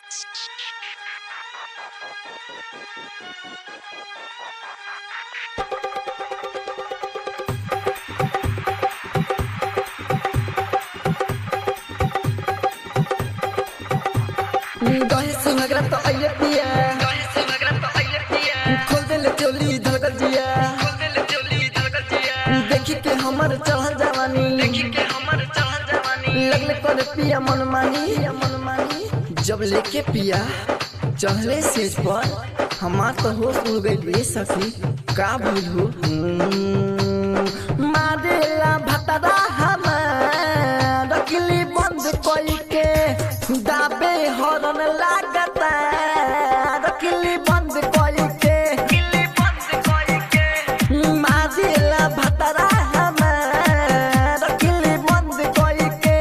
गहे सुहागरा तो आइले पिया खोल दे ले चोली धड़कल जिया देखी के हमर चढ़ल जवानी लगले कर पिया मनमानी जब लेके पिया चढ़ले सेज पर हमार तो होश उड़ गइल रे सखी का बुझू मारेला भतरा हमार रखली बंद कोई के दाबे हरन लागता रखली बंद कोई के मारेला भतरा हमार रखली बंद कोई के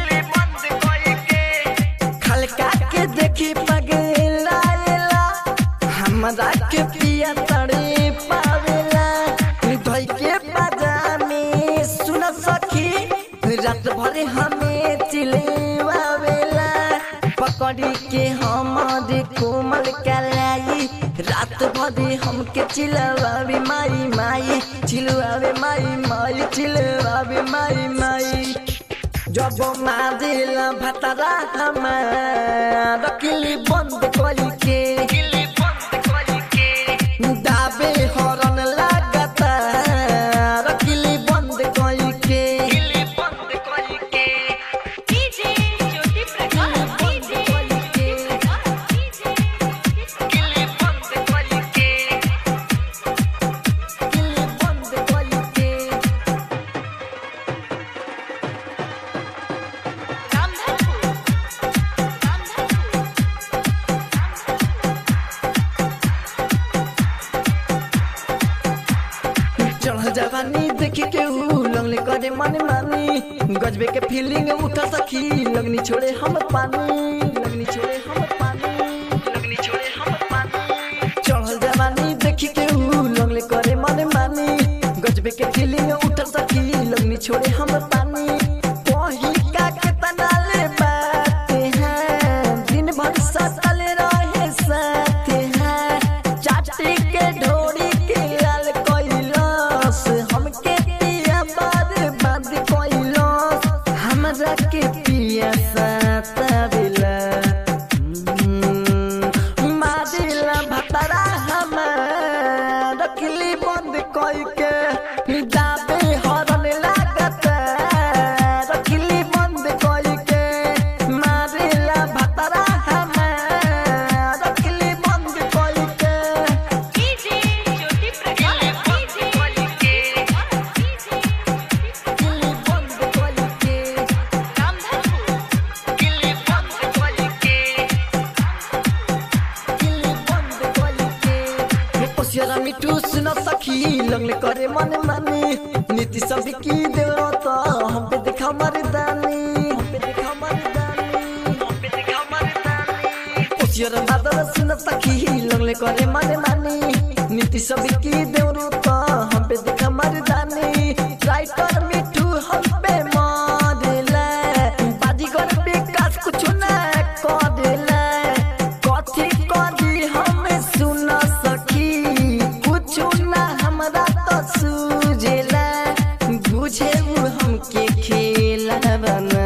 खलका के देखी पगला हमरा के पिया तड़े पावेला धोई के पजामे सुन सखी रात भर हमें चिल्लावेला पकड़ी के हमारे कोमल कलाई रात भर हमके चिल्लावे माई माई चिल्लावे माई माई चिल्लावे माई माई जब मारेला भतरा हमार रखली बंद कोई के दाबे हरन लागता रखली बंद कोई के डीजे ज्योति प्रकाश चढ़ जवानी देखी के लगले करे मन मानी गजबे के फीलिंग उठा सखी लगनी छोड़े हम पानी चढ़ जवानी देखी के लगले करे मन मानी गजबे के फीलिंग उठा सखी लगनी छोड़े हम पानी वही का कितना ले बात हैं दिन भर सतल रहे साथ हैं चाटी के ढोरी के लाल कोइलस हमके पिया बाद कोइलस हमरा के पिया सतावेला मारेला भतरा हमार रखली बंद कोई के दाबे हरन लागता रखली बंद कोई के मारेला भतरा हमार रखली बंद कोई के डीजे ज्योति प्रकाश ओसियारा मिठू सुन सखी लगले करे मन मानी नीति सब की देवरो तो हम पे देखा मर्दानी ओसियारा बादल सुन सखी लगले करे मन मानी नीति सब की देवरो तो हम पे देखा मर्दानी राइटर मिठू हम पे मारेला बाजीगर विकास कुछ ना करेला कथी करी हम सुन सखी कुछ ना हमरा तो सूझेला बुझे हमके खेला बना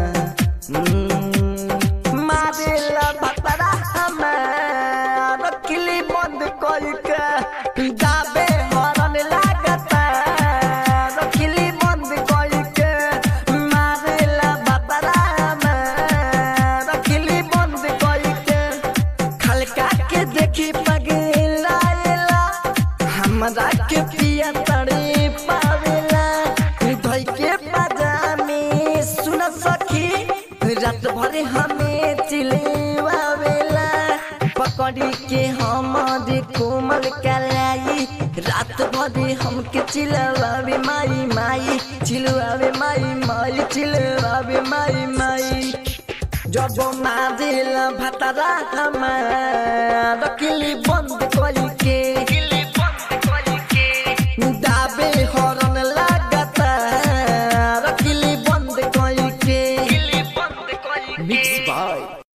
मारेला भतरा हमार रखली बंद कोई के दाबे हरन लागता रखली बंद कोई के मारेला भतरा हमार रखली बंद कोई के खलका के देखी पगला हमरा के पिया तड़े पावेला धोई के पजामे सुन सखी रात भर हमें चिल्लावेला पकड़ी के हमारे कोमल कलाई रात भर हमके चिल्लावे माई माई चिल्लावे माई माई चिल्लावे माई माई जब मारेला भतरा हमार रखली बंद कोई के दाबे हरन लागता रखली बंद कोई के मिक्स बाय